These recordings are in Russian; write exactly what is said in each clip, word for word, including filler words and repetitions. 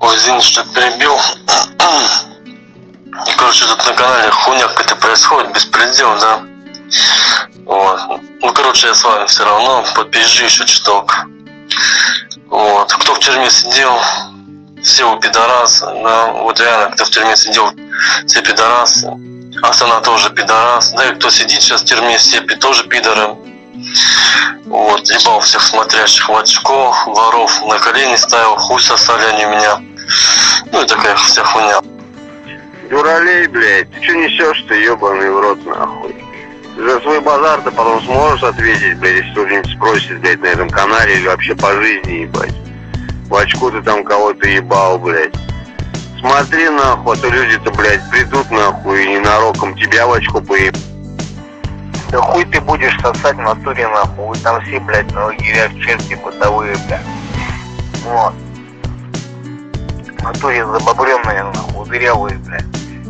Ой, извини, что перебил. Короче, тут на канале хуйня какая-то происходит, беспредел, да? Вот. Ну, короче, я с вами все равно, подпизжи еще чуток. Вот. Кто в тюрьме сидел, все у пидорасы, да? Вот реально, кто в тюрьме сидел, все пидорасы. Астана тоже пидорас. Да и кто сидит сейчас в тюрьме, все тоже пидоры. Вот, ебал всех смотрящих в очко, воров на колени ставил, хуй сосали они у меня. Ну и такая вся хуйня. Дуралей, блядь, ты что несешь-то, ебаный в рот, нахуй? Ты за свой базар ты потом сможешь ответить, блядь, если кто-нибудь спросит, блядь, на этом канале или вообще по жизни, ебать. В очко ты там кого-то ебал, блядь. Смотри, нахуй, а то люди-то, блядь, придут, нахуй, и ненароком тебя в очко поеб... Да хуй ты будешь сосать в натуре, нахуй. Вы там все, блядь, на лагерях черти бытовые, блядь. Вот. В натуре забобренные, нахуй, дырявые, блядь.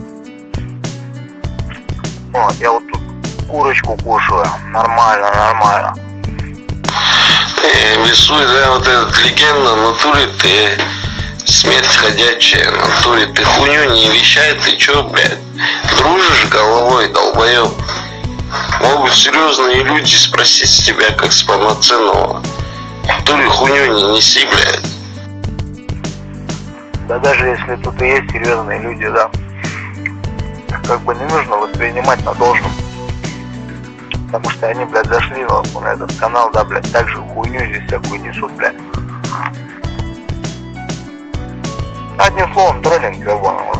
Вот, я вот тут курочку кушаю. Нормально, нормально. Ты, Весуй, да, вот этот легенда, в натуре ты смерть ходячая, в натуре ты хуйню не вещай, ты чё, блядь, дружишь головой, долбоёб? Могут серьезные люди спросить с тебя, как с полноценного. То ли хуйню не неси, блядь. Да даже если тут и есть серьезные люди, да, как бы не нужно воспринимать на должном. Потому что они, блядь, зашли нахуй на этот канал, да, блядь, так же хуйню здесь всякую несут, блядь. Одним словом, троллинг, ебаный.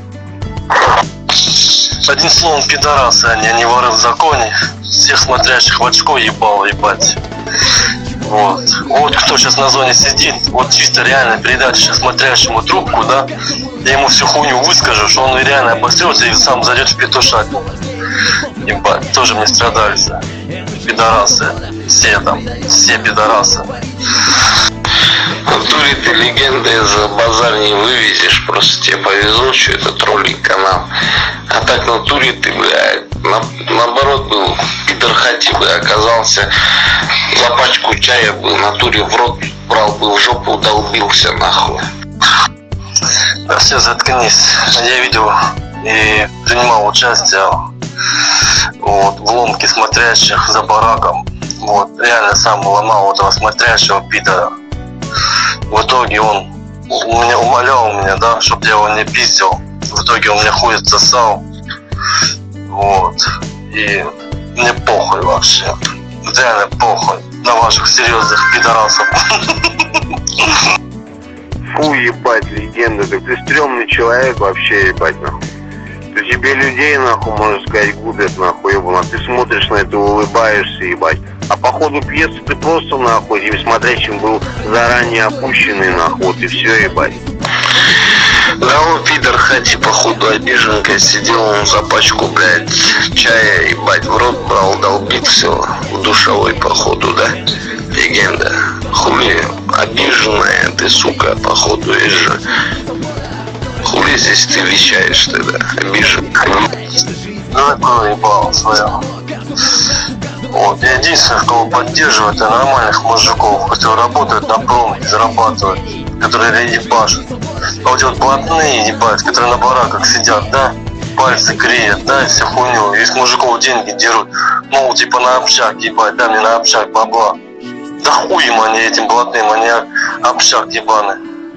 Одним словом, пидорасы они, они воры в законе. Всех смотрящих в очко ебал, ебать. Вот. Вот кто сейчас на зоне сидит, вот чисто реально передать сейчас смотрящему трубку, да, я ему всю хуйню выскажу, что он реально обосрется и сам зайдет в петушат. Ебать, тоже мне страдальцы. Пидорасы. Все там, все пидорасы. В натуре ты легенды за базар не вывезешь, просто тебе повезло, что это троллинг канал. А так в натуре ты, блядь, на, наоборот был пидорхати бы оказался, за пачку чая бы в натуре в рот брал бы, в жопу долбился нахуй. Да все, заткнись. Я видел и принимал участие вот, в ломке смотрящих за бараком. Вот, реально сам ломал этого смотрящего пидора. В итоге он у меня умолял меня, да, чтобы я его не пиздил. В итоге он меня хуй отсосал. Вот. И мне похуй вообще. Реально похуй на ваших серьезных пидорасов. Фу, ебать, легенда, так ты стрёмный человек вообще, ебать, нахуй. Ты тебе людей, нахуй, можно сказать, губят, нахуй, ебан, а ты смотришь на это, улыбаешься, ебать. А по ходу пьесы ты просто, нахуй, этим смотрящим был заранее опущенный, нахуй, вот и все, ебать. Да он пидор хати, походу, обиженка, сидел он за пачку, блядь, чая, ебать, в рот брал, долбит все, в душевой, походу, да, легенда. Хули обиженная ты, сука, походу, есть же. Хули здесь ты вещаешь тогда, обиженка. Ну, такое ебало свое. Вот, я единственное, кого поддерживаю, это нормальных мужиков, которые работают на промке, зарабатывают, которые ебашут. А вот эти вот блатные, ебать, которые на бараках сидят, да, пальцы греют, да, и всю хуйню, и с мужиков деньги дерут, мол, типа на общак, ебать, да, мне на общак бабла. Да хуй им они этим блатным, они общак ебаные.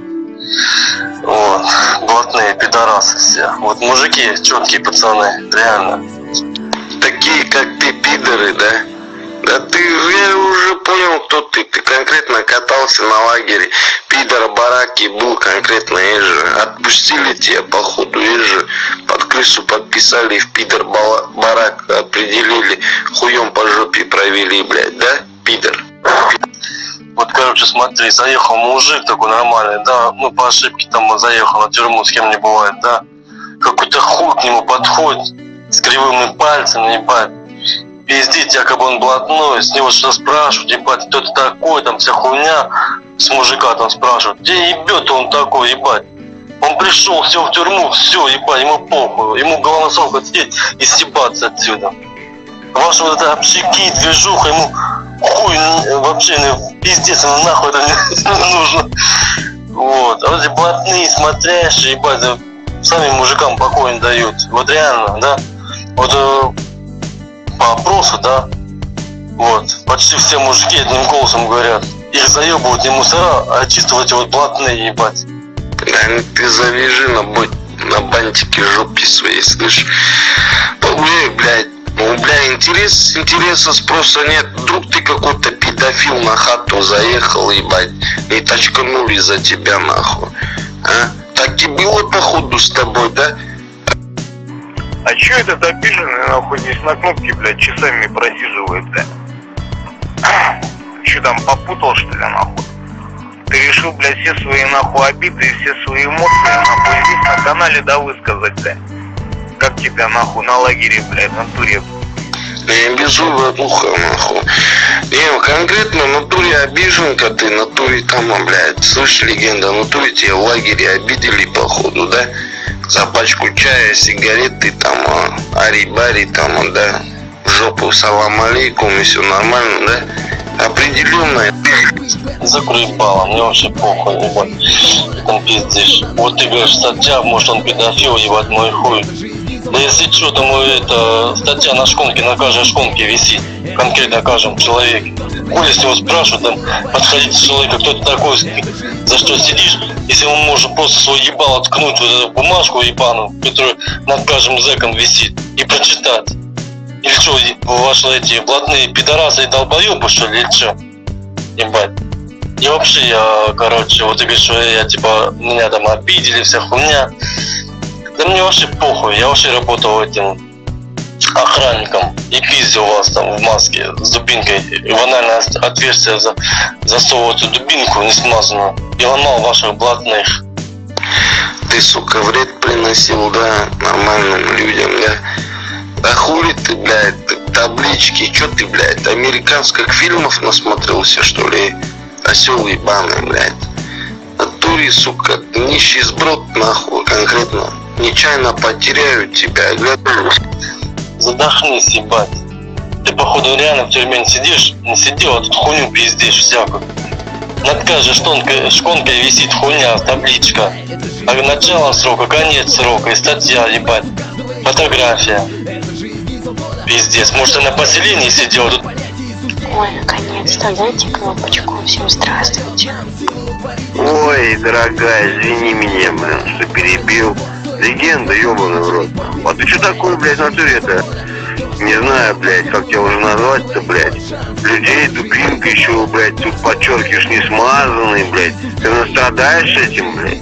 Вот, блатные пидорасы все. Вот мужики четкие пацаны, реально. Такие, как ты, пидоры, да? Да ты, я уже понял, кто ты. Ты конкретно катался на лагере. Пидор бараки был конкретно, и же. Отпустили тебя, походу, и же. Под крысу подписали, в пидор барак определили. Хуем по жопе провели, блядь, да, пидор? Вот, короче, смотри, заехал мужик такой нормальный, да, ну, по ошибке там он заехал на тюрьму, с кем не бывает, да. Какой-то хуй к нему подходит с кривыми пальцами, ебать. Пиздит, якобы он блатной, с него что-то спрашивают, ебать, кто ты такой, там вся хуйня. С мужика там спрашивают, где ебет он такой, ебать. Он пришел, сел в тюрьму, все, ебать, ему похуй, ему главное срок отсидеть и съебаться отсюда. Ваши вот это общаки, движуха, ему хуй вообще, пиздец, ему нахуй это не, не нужно. Вот. А вот эти блатные, смотрящие, ебать, да, сами мужикам покоя не дают. Вот реально, да. Вот э, по опросу, да, вот, почти все мужики одним голосом говорят, их заебывают не мусора, а чисто вот эти вот блатные, ебать. Да, ты завяжи на, на бантике жопки своей, слышь. Погуляй, блядь. Ну, бля, интерес, интереса, спроса нет. Вдруг ты какой-то педофил на хату заехал, ебать, и точканули за тебя, нахуй. А? Так и было, походу, с тобой, да? А чё этот обиженный, нахуй, здесь на кнопке, блядь, часами просиживает, блядь? Чё там, попутал, что ли, нахуй? Ты решил, блядь, все свои, нахуй, обиды и все свои эмоции, нахуй, здесь на канале, да, высказать, блядь? Как тебя, нахуй, на лагере, блядь, на туре? Я безу братуха, нахуй. Не, конкретно на туре обиженка ты, на туре там, блядь, слышь, легенда, на туре тебя в лагере обидели, походу, да? За пачку чая, сигареты, там, ари-бари, там, да? В жопу салам алейкум, и все нормально, да? Определенно. Закрой ебало, мне вообще похуй, ебать. Там пиздишь. Вот ты говоришь, статья, может он педофил, ебать, мой хуй. Да если что, думаю, это статья на шконке, на каждой шконке висит, конкретно о каждом человеке. Коли если его спрашивают, там, подходите к человеку, кто ты такой, за что сидишь, если он может просто свой ебало ткнуть в эту бумажку ебаную, которая над каждым зэком висит, и прочитать. Или что, ваши эти блатные пидорасы и долбоебы, что ли, или что? Ебать. И вообще, я, короче, вот ты говоришь, что я, типа, меня там обидели, вся хуйня. Да мне вообще похуй, я вообще работал этим охранником и пиздил вас там в маске с дубинкой, и в анальное отверстие за, засовывал эту дубинку несмазанную и ломал ваших блатных. Ты, сука, вред приносил, да, нормальным людям, да? Да хули ты, блядь, таблички, чё ты, блядь, американских фильмов насмотрелся, что ли? Осёл ебаный, блядь. На туре, сука, нищий сброд, нахуй, конкретно. Нечаянно потеряют тебя, глядишь. Задохнись, ебать. Ты, походу, реально в тюрьме не сидишь, не сидел, а тут хуйню пиздишь всякую. Над каждой шконкой, шконкой висит хуйня, табличка. А начало срока, конец срока, и статья, ебать. Фотография. Пиздец, может, я на поселении сидел тут. Ой, наконец-то, дайте кнопочку. Всем здравствуйте. Ой, дорогая, извини меня, блин, что перебил. Легенда, ёбаный в рот. А ты что такое, блядь, в натуре это? Не знаю, блядь, как тебя уже назвать-то, блядь. Людей дубинка еще, блядь, тут подчеркиваешь, не смазанный, блядь. Ты настрадаешь этим, блядь?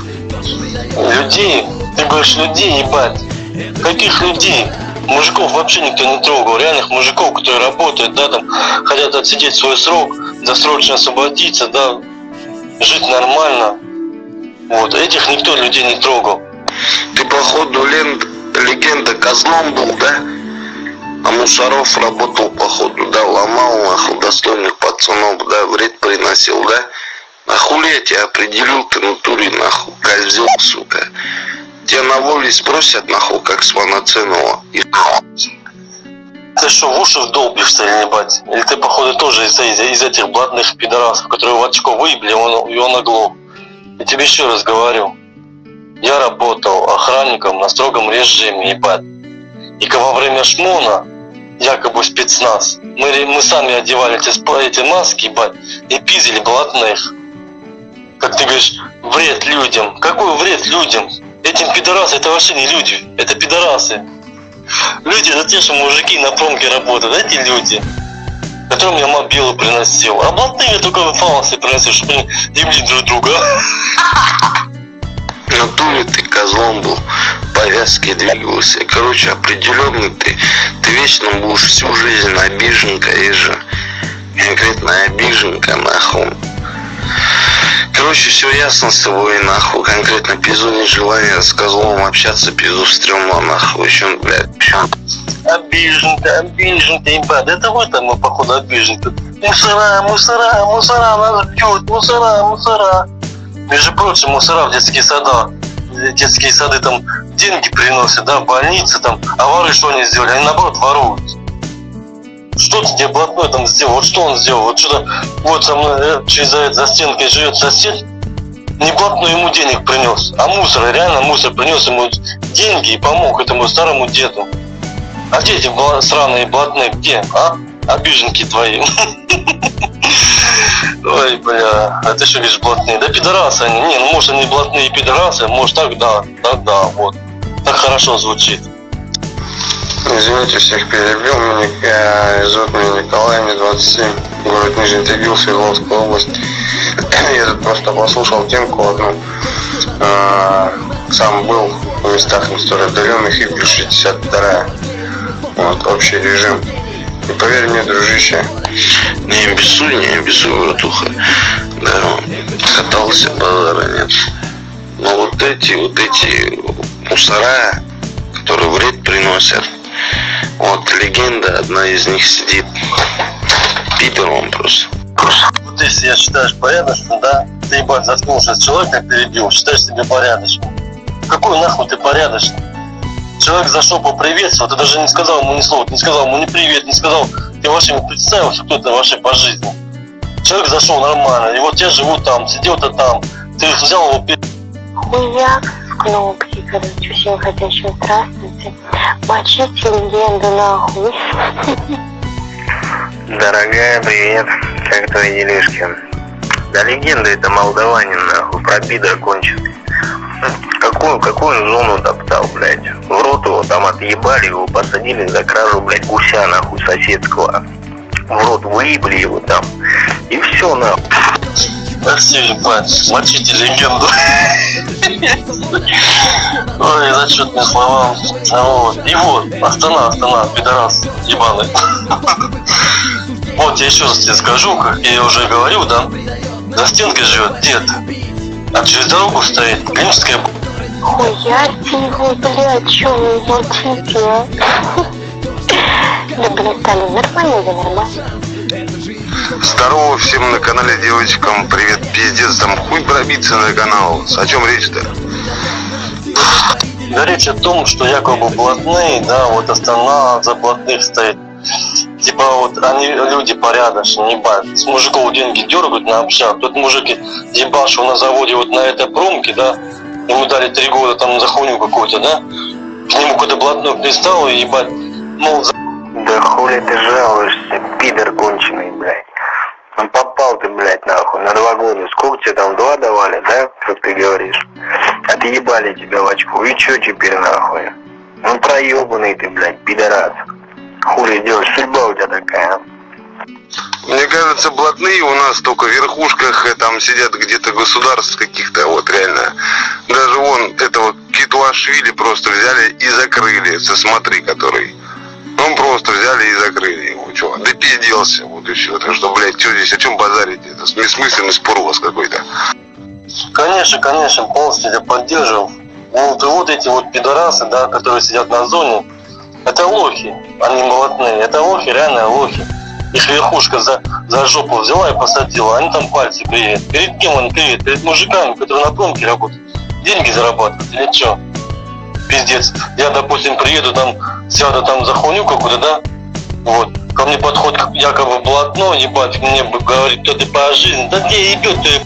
Людей? Ты говоришь, людей, ебать. Каких людей? Мужиков вообще никто не трогал. Реальных мужиков, которые работают, да, там, хотят отсидеть свой срок, досрочно освободиться, да, жить нормально. Вот, этих никто людей не трогал. Ты, походу, лен... легенда козлом был, да? А Мусоров работал, походу, да, ломал, нахуй, достойных пацанов, да, вред приносил, да? А хули я тебя определил, ты на туре, нахуй, козел, сука. Тебя на воле спросят, нахуй, как с полноценного. И... Ты что, в уши вдолбишься или ебать? Или ты, походу, тоже из, из, из этих блатных пидорасов, которые в очко выебли, он, и он оглох. Я тебе еще раз говорю. Я работал охранником на строгом режиме, ебать. И во время шмона, якобы спецназ, мы, мы сами одевали эти, эти маски, ебать, и пиздили блатных. Как ты говоришь, вред людям. Какой вред людям? Этим пидорасы, это вообще не люди, это пидорасы. Люди, это те, что мужики на промке работают, эти люди, которым я мобилу приносил. А блатные только фалосы приносил, чтобы они ебли друг друга. На туре ты козлом был, повязки двигался. Короче, определенно ты, ты вечно будешь всю жизнь обиженка, и же конкретно обиженка, нахуй. Короче, все ясно с тобой, нахуй. Конкретно пизу нет желания с козлом общаться, пизу стрёмно, нахуй. Еще, блядь, еще. Обиженка, обиженка, ебать. Это вы там, походу, обиженка. Мусора, мусора, мусора, нас бьют, мусора, мусора. Между прочим, мусора в детские сады, детские сады там деньги приносят, да, в больницы там, а воры что они сделали? Они наоборот воруют. Что ты тебе блатной там сделал? Вот что он сделал? Вот что-то, вот со мной, через за, за стенкой живет сосед, не блатной ему денег принес, а мусор, реально мусор принес ему деньги и помог этому старому деду. А где эти сраные блатные, где, а? Обиженки твои. Ой, бля, а ты что говоришь, блатные? Да пидорасы они. Не, ну может они блатные и пидорасы, может так, да, так, да, вот. Так хорошо звучит. Извините, всех перебил. Меня зовут меня Николай, мне двадцать семь, город Нижний Тагил, Свердловская область. Я тут просто послушал темку одну. А, сам был в местах не столь отдаленных, и плюс шестьдесят вторая. Вот, общий режим. И поверь мне, дружище, не обессудь, не обессудь, братуха. Да, катался, базара нет. Но вот эти, вот эти мусора, которые вред приносят, вот легенда, одна из них сидит. Пидор он просто. Вот ты себя считаешь порядочным, да? Ты, ебать, заткнулся, человека перебил, считаешь себя порядочным. Какой нахуй ты порядочный? Человек зашел поприветствовал, ты даже не сказал ему ни слова, не сказал ему ни привет, не сказал, ты вообще ему представился, кто ты вообще по жизни. Человек зашел нормально, и вот я живу там, сидел-то там, ты взял его... Хуяк с кнопки, короче, всем хотящим здравствуйте. Мочите легенду нахуй. Дорогая, привет. Как твои делишки? Да легенда это молдаванин, нахуй, про пидор конченый. Какую, какую зону топтал, блядь? В рот его там отъебали, его посадили за кражу, блядь, гуся, нахуй, соседского. В рот выебли его там. И все, нахуй. Спасибо, ебать, мочите легенду. Ой, зачетные слова. Вот. И вот, Астана, Астана, пидорас, ебаный. Вот я еще раз тебе скажу, как я уже говорил, да? За стенкой живет дед, а через дорогу стоит клиническая... Хуярьте его, блядь, чё вы молчите, а? Да, блядь, Таня, нормально, да, нормально? Здорово всем на канале девочкам, привет, пиздец, там хуй пробиться на канал. О чем речь-то? Да, речь о том, что якобы блатные, да, вот Астана за блатных стоит. Типа вот они люди порядочные, ебать, с мужиков деньги дергают на общак. Тот мужик ебашил на заводе вот на этой промке, да, ему дали три года там за хуйню какую-то, да, к нему когда блатной пристал и ебать, мол, за... Да хули ты жалуешься, пидор конченый, блядь. Ну попал ты, блядь, нахуй, на два года. Сколько тебе там, два давали, да, как ты говоришь? Отъебали тебя в очку, и чё теперь, нахуй? Ну проебанный ты, блядь, пидорас. Хули делаешь, судьба у тебя такая. Мне кажется, блатные у нас только в верхушках там сидят где-то государств каких-то, вот реально. Даже вон этого Китуашвили просто взяли и закрыли, смотри, который. Ну просто взяли и закрыли его, чё, допизделся, вот и все. Так что, блядь, что здесь, о чем базарить? Это бессмысленный спор у вас какой-то. Конечно, конечно, полностью тебя поддерживал. Вот, вот эти вот пидорасы, да, которые сидят на зоне, это лохи, они блатные, это лохи, реально лохи. Их верхушка за, за жопу взяла и посадила, они там пальцы кривят. Перед кем они кривят? Перед мужиками, которые на промке работают. Деньги зарабатывают или что? Пиздец. Я, допустим, приеду там, сяду там за хуйню какую-то, да? Вот. Ко мне подходит якобы блатной, ебать, мне говорит, кто ты по жизни. Да где ебет ты?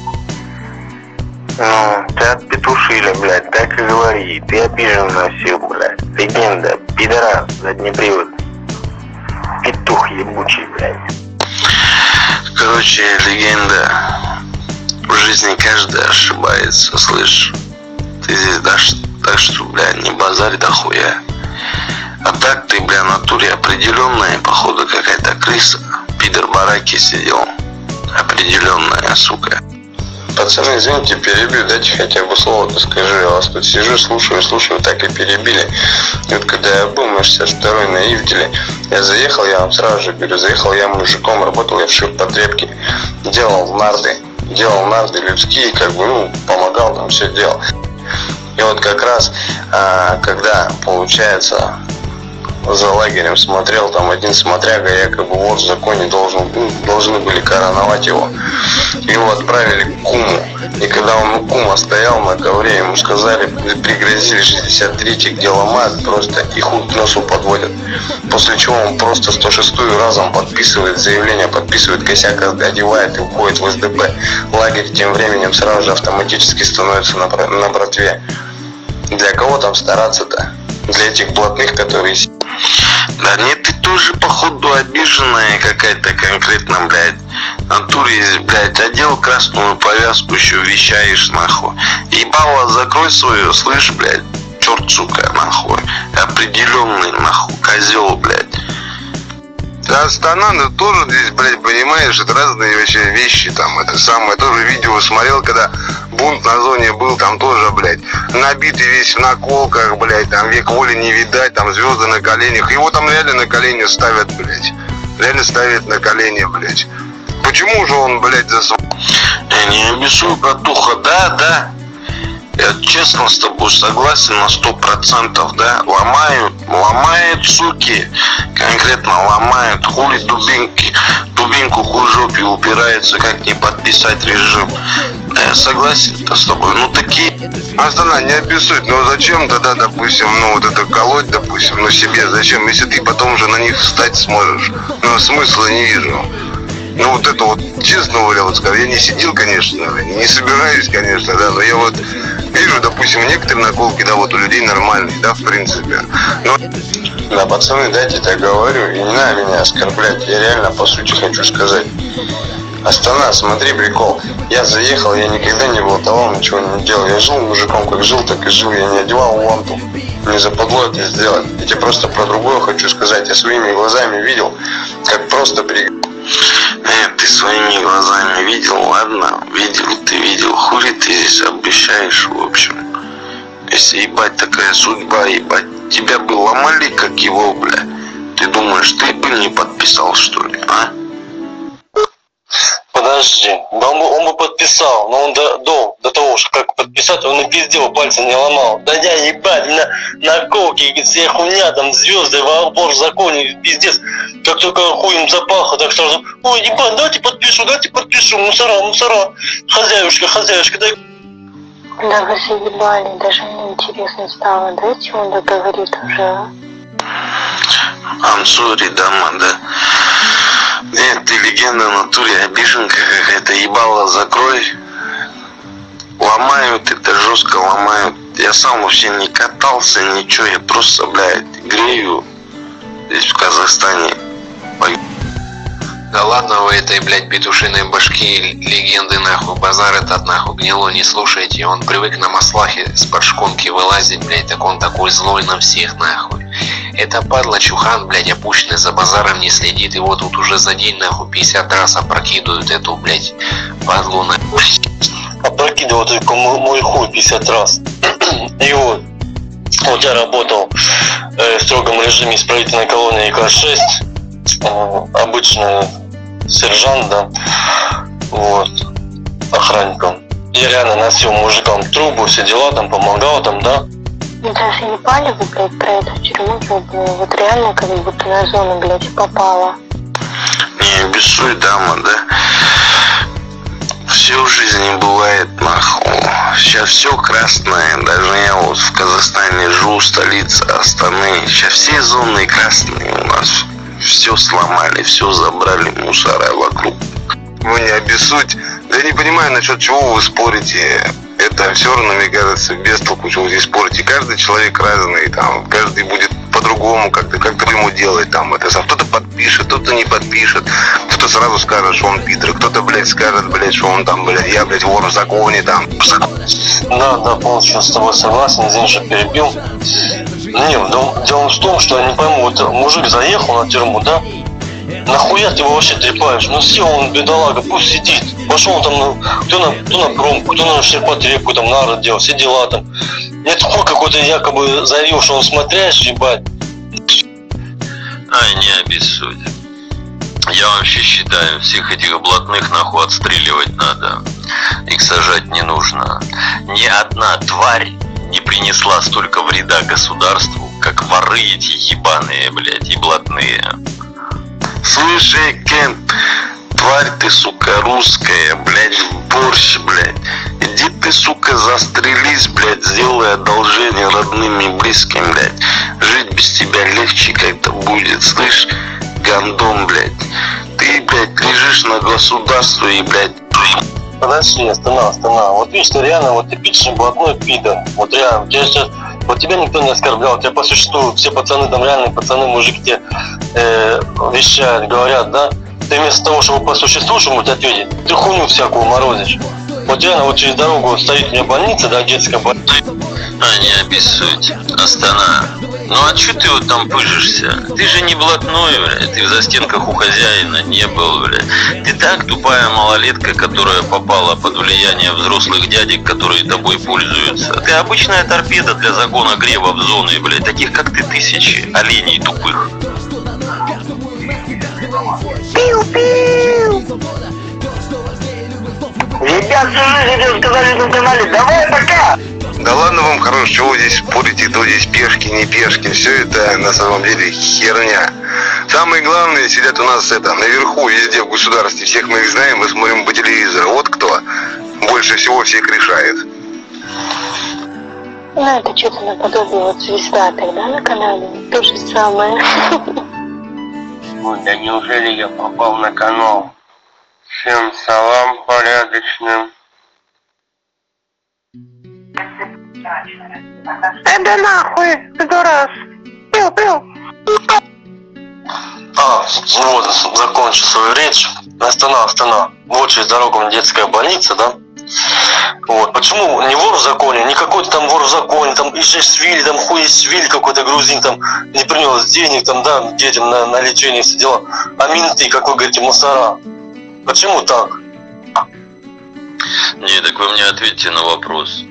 Ну, ты отпетушили, блядь, так и говори. Ты обижен на всех, блядь. Легенда, пидорас, задний привод. Петух ебучий, блядь. Короче, легенда. В жизни каждый ошибается, слышь. Ты здесь дашь, так что, бля, не базарь да хуя. А так ты, бля, в натуре определенная, походу, какая-то крыса. Пидор в бараке сидел. Определенная, сука. Пацаны, извините, перебью, дайте хотя бы слово-то скажу. Я вас тут сижу, слушаю, слушаю, так и перебили. И вот когда я был на шестьдесят второй на Ивделе, я заехал, я вам сразу же говорю, заехал я мужиком, работал я в ширпотребке, делал нарды, делал нарды людские, как бы, ну, помогал там, все делал. И вот как раз, а, когда, получается, за лагерем смотрел, там один смотряга, якобы вор в законе, должен, должны были короновать его. Его отправили к куму. И когда он у кума стоял на ковре, ему сказали, пригрозили шестьдесят третий, где ломают просто и хуй к носу подводят. После чего он просто сто шестую разом подписывает заявление, подписывает косяк, одевает и уходит в эс дэ пэ. Лагерь тем временем сразу же автоматически становится на, на братве. Для кого там стараться-то? Для этих блатных, которые... Да нет, ты тоже, походу, обиженная какая-то конкретно, блядь. В натуре, блядь, одел красную повязку, еще вещаешь, нахуй. Ебало, закрой свое, слышь, блядь, черт, сука, нахуй. Определенный, нахуй, козел, блядь. Астана, ну тоже здесь, блядь, понимаешь, это разные вообще вещи, там, это самое, тоже видео смотрел, когда бунт на зоне был, там тоже, блядь, набитый весь в наколках, блядь, там век воли не видать, там звезды на коленях, его там реально на колени ставят, блядь, реально ставят на колени, блядь. Почему же он, блядь, за свой... Я не обессуй, братуха, да, да. Я честно с тобой согласен на сто процентов, да, ломают, ломают, суки, конкретно ломают, хули дубинки, дубинку хуй жопе упирается, как не подписать режим. Да, я согласен-то с тобой, ну такие... Астана, не обессудь, ну зачем тогда, допустим, ну вот это колоть, допустим, ну себе, зачем, если ты потом же на них встать сможешь, ну смысла не вижу. Ну вот это вот, честно говоря, вот скажу, я не сидел, конечно, не собираюсь, конечно, да, но я вот вижу, допустим, некоторые наколки, да, вот у людей нормальные, да, в принципе. Но... Да, пацаны, дайте так говорю, и не надо меня оскорблять, я реально по сути хочу сказать. Астана, смотри, прикол, я заехал, я никогда не болтовал, ничего не делал, я жил мужиком, как жил, так и жил, я не одевал ланту, не западло это сделать. Я тебе просто про другое хочу сказать, я своими глазами видел, как просто при... Нет, ты своими глазами видел, ладно, видел, ты видел, хули ты здесь обещаешь, в общем. Если ебать такая судьба, ебать, тебя бы ломали, как его, бля. Ты думаешь, ты бы не подписал, что ли, а? Подожди, да он бы, он бы подписал, но он до, до, до того, что как подписать, он и пиздел, пальцы не ломал. Да я ебать, на, на колке, вся хуйня, там звезды, вор в законе, пиздец. Как только хуем запахло, так сразу, ой, ебать, дайте подпишу, дайте подпишу, мусора, мусора, хозяюшка, хозяюшка, дай. Да вы заебали, даже мне интересно стало, дайте он договорит уже. I'm sorry, дама, да. Нет, ты легенда в натуре, обиженка какая-то, ебало закрой. Ломают, это жестко ломают. Я сам вообще не катался, ничего, я просто, блядь, грею здесь в Казахстане. Да ладно вы этой, блядь, петушиной башки легенды, нахуй, базар этот, нахуй, гнило не слушайте. Он привык на маслахе с-под шконки вылазить, блядь, так он такой злой на всех, нахуй. Это падла чухан, блядь, опущенный, за базаром не следит. Его тут уже за день, нахуй, пятьдесят раз опрокидывают эту, блядь, падлу, нахуй. Опрокидывал только мой, мой хуй пятьдесят раз. И вот, вот я работал э, в строгом режиме исправительной колонии К шесть. Э, обычный сержант, да, вот, охранником. Я реально носил мужикам трубу, все дела, там, помогал, там, да. Даже ебали вы, блядь, про эту тюрьму ебаную, вот реально как будто на зону, блядь, попала. Не обессудь, дама, да. Все в жизни бывает, нахуй. Сейчас все красное. Даже я вот в Казахстане живу, столица Астаны. Сейчас все зоны красные у нас. Все сломали, все забрали, мусора вокруг. Вы не обессудь. Да я не понимаю, насчет чего вы спорите. Это все равно, мне кажется, без толку, чего вы здесь спорите. Каждый человек разный, там, каждый будет по-другому как-то, как-то ему делать, там, это сам. Кто-то подпишет, кто-то не подпишет, кто-то сразу скажет, что он пидор, кто-то, блядь, скажет, блядь, что он там, блядь, я, блядь, вор в законе, там. Да, да, полностью с тобой согласен, извини, что перебил. Не, дело в том, что я не пойму, вот мужик заехал на тюрьму, да? Нахуя ты его вообще трепаешь? Ну сел он, бедолага, пусть сидит. Пошел там, ну, кто на, кто на промку, кто на ширпотребку, там, народ делал, все дела там. Нет, хуй какой-то якобы заявил, что он смотрящий, ебать. Ай, не обессудь. Я вообще считаю, всех этих блатных нахуй отстреливать надо. Их сажать не нужно. Ни одна тварь не принесла столько вреда государству, как воры эти ебаные, блядь, и блатные. Слушай, Кент, тварь ты, сука, русская, блядь, в борщ, блядь. Иди ты, сука, застрелись, блядь, сделай одолжение родным и близким, блядь. Жить без тебя легче как-то будет, слышь, гандон, блядь. Ты, блядь, лежишь на государство и, блядь... Подожди, останов, останов. Вот видишь, ты реально вот типичный блатной пидор. Вот реально, тебя сейчас, вот тебя никто не оскорблял, тебя по существу все пацаны, там реальные пацаны, мужики тебе э, вещают, говорят, да? Ты вместо того, чтобы по существу что-нибудь ответить, ты хуйню всякую морозишь. Вот реально, вот через дорогу стоит у меня больница, да, детская больница. А, не обессудь, Астана. Ну а чё ты вот там пыжишься? Ты же не блатной, блядь, ты в застенках у хозяина не был, блядь. Ты так тупая малолетка, которая попала под влияние взрослых дядек, которые тобой пользуются. Ты обычная торпеда для загона грева в зоны, блядь, таких как ты тысячи, оленей тупых. Пиу-пиу! Ребят, всю жизнь хотел сказать на канале, давай пока! Да ладно вам, хорош, чего вы здесь спорите, то здесь пешки, не пешки, все это на самом деле херня. Самые главные сидят у нас это, наверху, везде в государстве, всех мы их знаем, мы смотрим по телевизору. Вот кто больше всего всех решает. Ну, это что-то наподобие вот звезда тогда на канале, то же самое. Ой, да неужели я попал на канал? Всем салам порядочным. Э, да нахуй, пидорас. Пил, пил. А, ну вот, закончу свою речь. Астана, Астана. Вот через дорогу у меня детская больница, да? Вот. Почему не вор в законе, не какой-то там вор в законе, там Ишешвили, там Хуешвили какой-то грузин, там не принес денег, там, да, детям на, на лечение, все дела. А менты, как вы говорите, мусора. Почему так? Не, так вы мне ответьте на вопрос.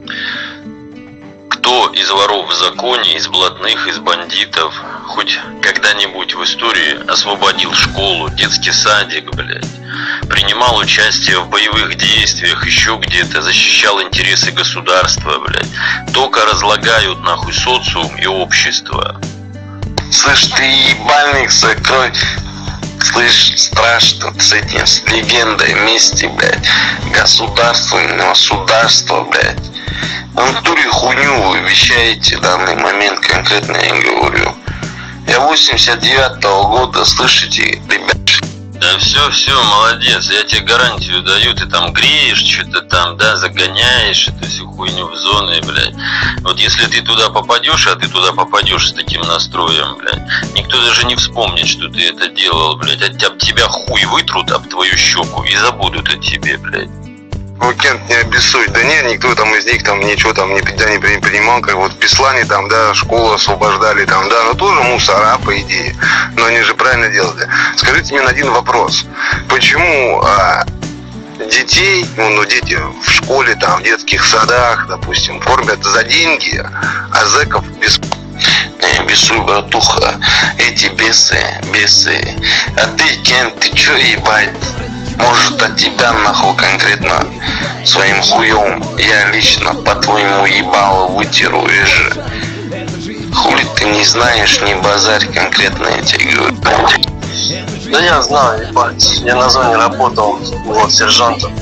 Кто из воров в законе, из блатных, из бандитов хоть когда-нибудь в истории освободил школу, детский садик, блядь, принимал участие в боевых действиях, еще где-то, защищал интересы государства, блядь? Только разлагают нахуй социум и общество. Слышь, ты ебальник, закрой. Слышь, страшно с этим, с легендой вместе, блядь, государственного сударства, блядь. В натуре хуйню вы вещаете в данный момент, конкретно я говорю. Я восемьдесят девятого года, слышите, ребят? Да все, все, молодец, я тебе гарантию даю, ты там греешь, что-то там, да, загоняешь эту всю хуйню в зоны, блядь. Вот если ты туда попадешь, а ты туда попадешь с таким настроем, блядь, никто даже не вспомнит, что ты это делал, блядь. От тебя хуй вытрут об твою щеку и забудут о тебе, блядь. Ну, Кент, не обессудь. Да нет, никто там из них там ничего там не, не принимал, как вот в Беслане там, да, школу освобождали там, да, но тоже мусора, по идее. Но они же правильно делали. Скажите мне один вопрос. Почему а, детей, ну, ну, дети в школе, там, в детских садах, допустим, кормят за деньги, а зэков без... Не, бесуй, братуха, эти бесы, бесы. А ты, Кент, ты чё ебать? Может, от тебя нахуй конкретно своим хуем я лично по твоему ебалу вытеру, же. Хули ты не знаешь, не базарь конкретно, я тебе говорю. Да я знаю, ебать. Я на зоне работал, вот, сержантом.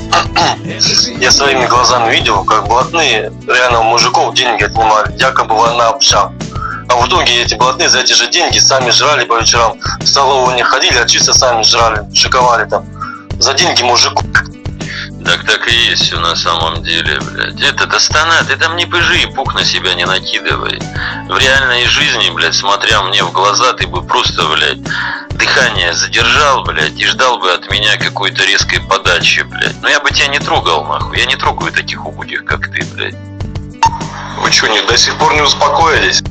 Я своими глазами видел, как блатные реально у мужиков деньги отнимали, якобы на общак. А в итоге эти блатные за эти же деньги сами жрали по вечерам, в столовую не ходили, а чисто сами жрали, шиковали там. За деньги мужику. Так так и есть все на самом деле, блядь. Это Астана, ты там не пыжи и пух на себя не накидывай. В реальной жизни, блядь, смотря мне в глаза, ты бы просто, блядь, дыхание задержал, блядь, и ждал бы от меня какой-то резкой подачи, блядь. Но я бы тебя не трогал, нахуй. Я не трогаю таких убогих, как ты, блядь. Вы что, не, до сих пор не успокоились?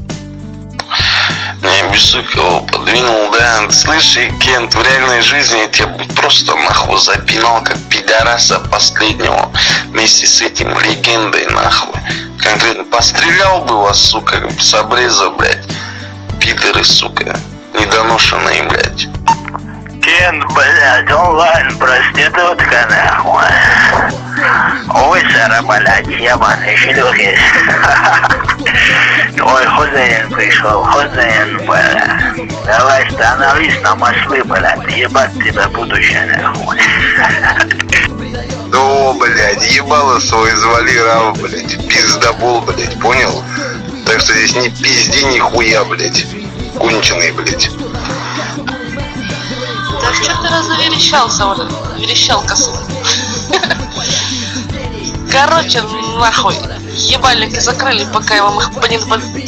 Не, Бесукова подвинул, да. Слышь, Кент, в реальной жизни я тебя бы просто нахуй запинал, как пидораса последнего, вместе с этим легендой, нахуй. Конкретно пострелял бы вас, сука, с обреза, блядь. Пидоры, сука, недоношенные, блядь. Кен, блядь, онлайн проститутка, нахуй. Ой, блядь, ебаный шлюхи. Ой, хозяин пришел, хозяин, блядь. Давай становись на маслы, блядь, ебать тебя будущее, нахуй. Ну, блядь, ебало свой извали, рав, блядь, пиздобол, блядь, понял? Так что здесь не пизди нихуя, блядь, конченый, блядь. Да что ты разверещался, Оля? Верещалка, сука. Короче, нахуй, ебальники закрыли, пока я вам их понин...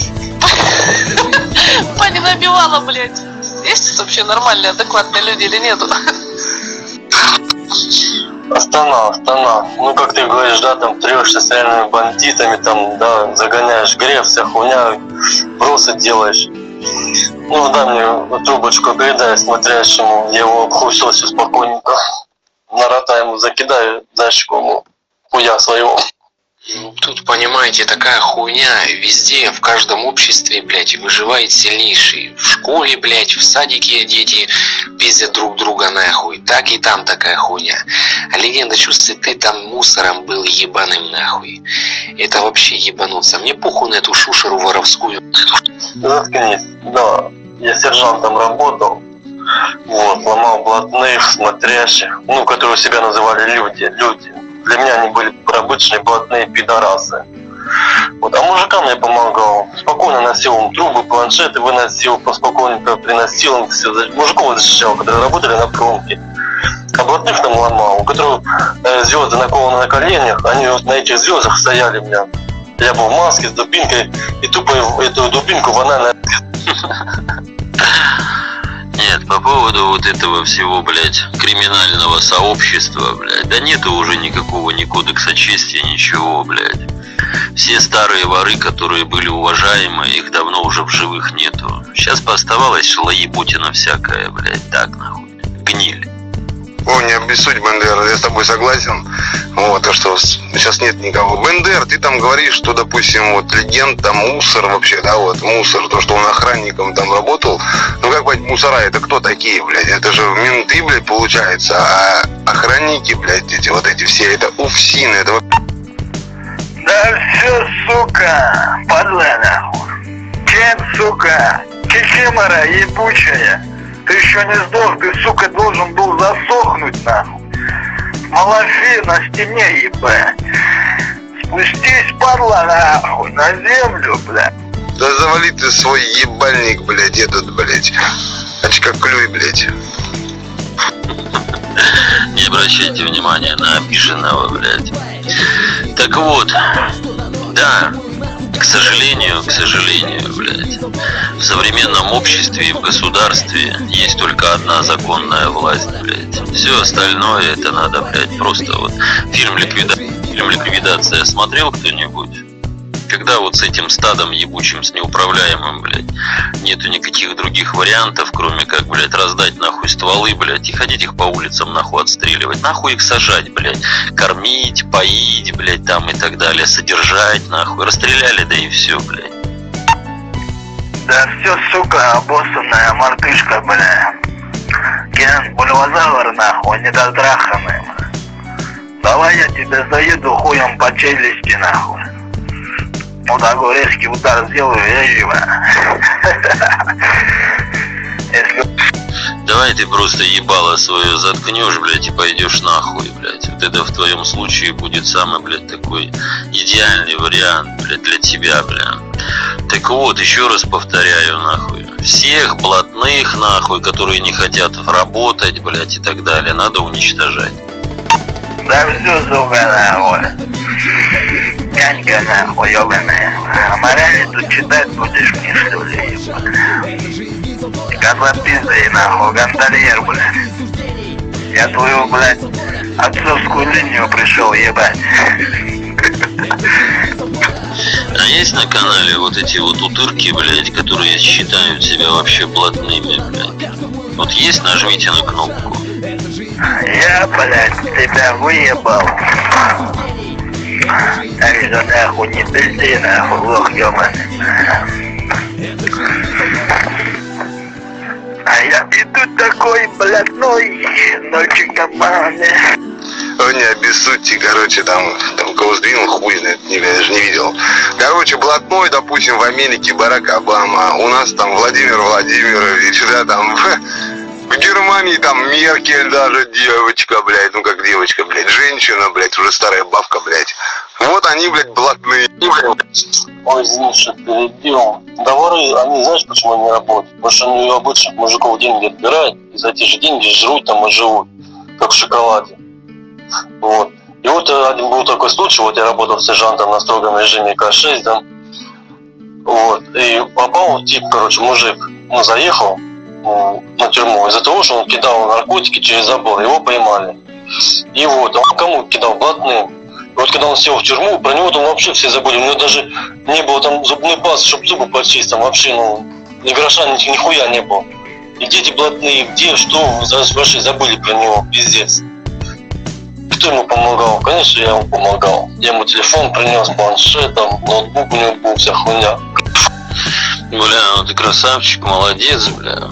поненабивала, блядь. Есть тут вообще нормальные, адекватные люди или нету? Астана, Астана. Ну, как ты говоришь, да, там трешься с реальными бандитами, там, да, загоняешь грех, вся хуйня, просто делаешь. Ну, дай мне трубочку, передай смотрящему, я его обхусил все спокойненько. На рота ему закидаю, дальше ему хуя своего. Тут, понимаете, такая хуйня везде, в каждом обществе, блядь, выживает сильнейший. В школе, блядь, в садике дети пиздят друг друга нахуй. Так и там такая хуйня. А легенда чувствует, ты там мусором был ебаным нахуй. Это вообще ебануться. Мне похуй на эту шушеру воровскую. Заткнись, да. Я сержантом работал. Вот, ломал блатных, смотрящих, ну, которые себя называли люди, люди. Для меня они были обычные блатные пидорасы. Вот, а мужикам я помогал. Спокойно носил им трубы, планшеты выносил, спокойненько приносил им все. Мужиков защищал, которые работали на промке. А блатных там ломал, у которых э, звезды накованы на коленях, они вот на этих звездах стояли, бля. Я был в маске с дубинкой и тупо эту дубинку в анальное. Нет, по поводу вот этого всего, блядь, криминального сообщества, блядь, да нету уже никакого ни кодекса чести, ничего, блядь. Все старые воры, которые были уважаемы, их давно уже в живых нету. Сейчас пооставалось шлоебутина всякая, блядь, так нахуй, гниль. О, не обессудь, Бендер, я с тобой согласен. Вот, то что сейчас нет никого. Бендер, ты там говоришь, что, допустим, вот легенд, там мусор вообще, да, вот мусор, то, что он охранником там работал. Ну как, блядь, мусора, это кто такие, блядь? Это же менты, блядь, получается, а охранники, блядь, эти вот эти все, это уфсины, это... Да все, сука, падла нахуй. Чем, сука, чечемара ебучая. Ты еще не сдох, ты, сука, должен был засохнуть, нахуй. Малафи на стене, ебать. Спустись, падла, нахуй, на землю, блядь. Да завали ты свой ебальник, блядь, этот, блядь. Очкоклюй, блядь. Не обращайте внимания на обиженного, блядь. Так вот, да, к сожалению, к сожалению, блядь, в современном обществе и в государстве есть только одна законная власть, блядь. Все остальное это надо, блядь, просто вот фильм «Ликвидация», фильм «Ликвидация» смотрел кто-нибудь? Когда вот с этим стадом ебучим, с неуправляемым, блядь, нету никаких других вариантов, кроме как, блядь, раздать нахуй стволы, блядь, и ходить их по улицам нахуй отстреливать, нахуй их сажать, блядь, кормить, поить, блядь, там и так далее, содержать, нахуй, расстреляли, да и все, блядь. Да все, сука, обоссанная мартышка, бля. Ген, бульвазавр, нахуй, недотраханный. Давай я тебе заеду хуем по челюсти, нахуй. Вот такой резкий удар сделаю, я жива. Если... Давай ты просто ебало свое заткнешь, блядь, и пойдешь нахуй, блядь. Вот это в твоем случае будет самый, блядь, такой идеальный вариант, блядь, для тебя, блядь. Так вот, еще раз повторяю, нахуй. Всех блатных, нахуй, которые не хотят работать, блядь, и так далее, надо уничтожать. Да все, сука, нахуй. Ганька, нахуй, ебаная. А морали тут читать будешь мне, что ли, ебаная. Котлопизды, нахуй, гондольер, блядь. Я твою, блядь, отцовскую линию пришел ебать. А есть на канале вот эти вот утырки, блядь, которые считают себя вообще блатными, блядь? Вот есть, нажмите на кнопку. Я, блядь, тебя выебал. Так что нахуй не пизди, нахуй, лох ебаный. А я иду такой блатной, ночью команды. О, не обессудьте, короче, там, там кого сдвинул, хуй знает, не, я даже не видел. Короче, блатной, допустим, в Америке Барак Обама, у нас там Владимир Владимирович, да, там, в Германии там Меркель даже девочка, блядь, ну как девочка, блядь, женщина, блядь, уже старая бабка, блядь. Вот они, блядь, блатные. Ой, извини, что перебил. Договоры, они, знаешь, почему они работают? Потому что они у обычных мужиков деньги отбирают, и за эти же деньги жрут там и живут, как в шоколаде. Вот. И вот один был такой случай, вот я работал сержантом на строгом режиме К шесть, да, вот, и попал тип, короче, мужик, ну, заехал ну, на тюрьму из-за того, что он кидал наркотики через забор, его поймали. И вот, он кому кидал? Блатным. И вот когда он сел в тюрьму, про него там вообще все забыли, у него даже не было там зубной пасты, чтобы зубы почистить, там вообще, ну, ни гроша, ни, нихуя не было. И где эти блатные, где, что, вообще забыли про него, пиздец. Кто ему помогал? Конечно, я ему помогал. Я ему телефон принес, планшет, там, ноутбук у него был, вся хуйня. Бля, ну ты красавчик, молодец, бля.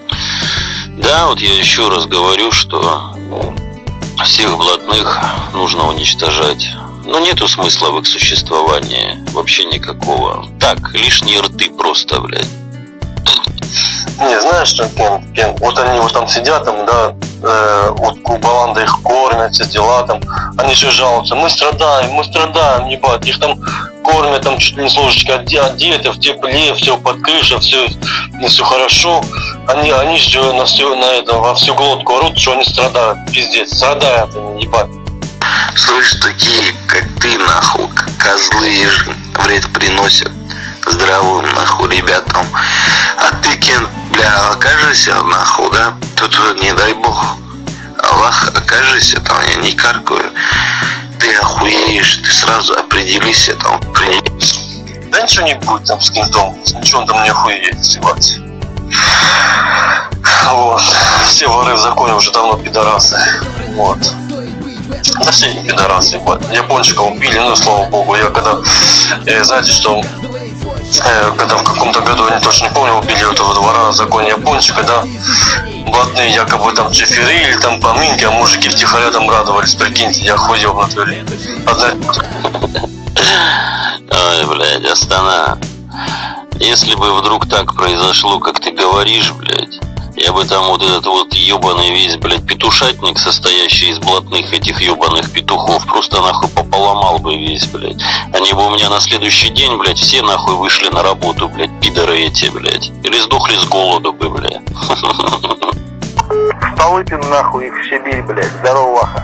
Да, вот я еще раз говорю, что всех блатных нужно уничтожать. Но нету смысла в их существовании. Вообще никакого. Так, лишние рты просто, блядь. Не, знаешь, что, Кен, Кен, вот они вот там сидят, там, да, э, вот Кубаланда их кормят, все дела, там, они же жалуются, мы страдаем, мы страдаем, ебать, их там кормят, там, чуть ли не с ложечки одеты, в тепле, все под крышей, все, все хорошо, они, они же на все, на это, во всю глотку орут, что они страдают, пиздец, страдают они, ебать. Слышь, такие, как ты, нахуй, козлы, вред приносят здоровым, нахуй, ребятам. А ты, Кен, бля, окажешься, нахуй, да? Тут, не дай бог, Аллах, окажешься, там, я не каркаю, ты охуеешь, ты сразу определись, там, определись. Да ничего не будет там с кентом, ничего он там не охуеет, ебать. Вот, все воры в законе уже давно пидорасы, вот. Да все не пидорасы, ебать. Япончика убили, ну, слава богу, я когда, э, знаете, что... Когда в каком-то году, я не точно не помню, убили этого двора, закон япончика, да, блатные якобы там чеферили, там поминки, а мужики втихаря там радовались, прикиньте, я охуел в натуре. Одна... Ой, блядь, Астана. Если бы вдруг так произошло, как ты говоришь, блядь, я бы там вот этот вот ебаный весь, блядь, петушатник, состоящий из блатных этих ебаных петухов, просто нахуй пополомал бы весь, блядь. Они бы у меня на следующий день, блядь, все нахуй вышли на работу, блядь, пидоры эти, блядь. Или сдохли с голоду бы, блядь. Столыпин нахуй их в Сибирь, блядь. Здорово, Ваха.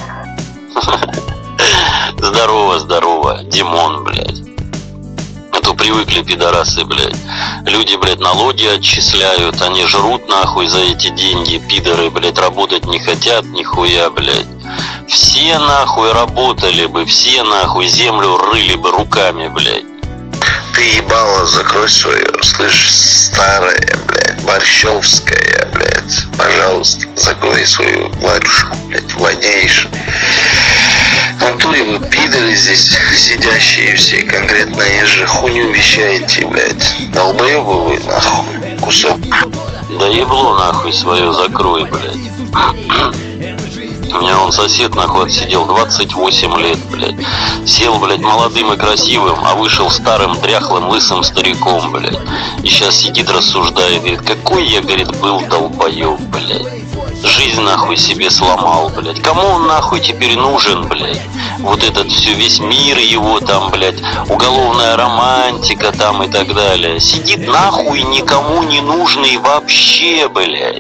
Здорово, здорово, Димон, блядь. А то привыкли пидорасы, блядь. Люди, блядь, налоги отчисляют, они жрут нахуй за эти деньги, пидоры, блядь, работать не хотят нихуя, блядь. Все нахуй работали бы, все нахуй землю рыли бы руками, блядь. Ты ебало закрой свое, слышь, старая, блядь, борщевская, блядь, пожалуйста, закрой свою варюшку, блядь, владеешь. А то и вы пидоры здесь сидящие все, конкретно я же хуйню вещаете, блядь. Долбоебы вы, нахуй, кусок. Да ебло нахуй свое закрой, блядь. У меня он сосед нахуй отсидел двадцать восемь лет, блядь. Сел, блядь, молодым и красивым, а вышел старым, дряхлым, лысым стариком, блядь. И сейчас сидит, рассуждает, говорит, какой я, говорит, был долбоеб, блядь. Жизнь нахуй себе сломал, блядь. Кому он нахуй теперь нужен, блядь? Вот этот все, весь мир его там, блядь, уголовная романтика там и так далее. Сидит нахуй никому не нужный вообще, блядь.